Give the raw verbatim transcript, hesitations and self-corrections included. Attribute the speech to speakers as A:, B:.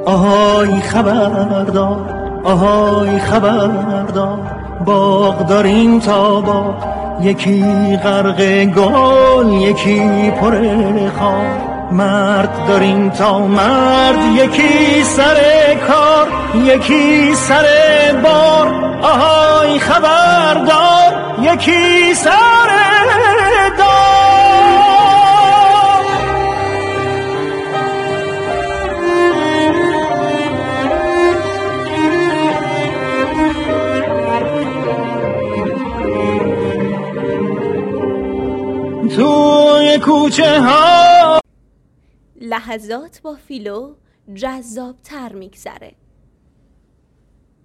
A: آهای خبردار آهای خبردار، باغ داریم تا باغ، یکی غرق گل یکی پر خار. مرد داریم تا مرد، یکی سر کار یکی سر بار. آهای خبردار یکی سر دار. توی کوچه ها
B: لحظات با فیلو جذاب تر میگذره.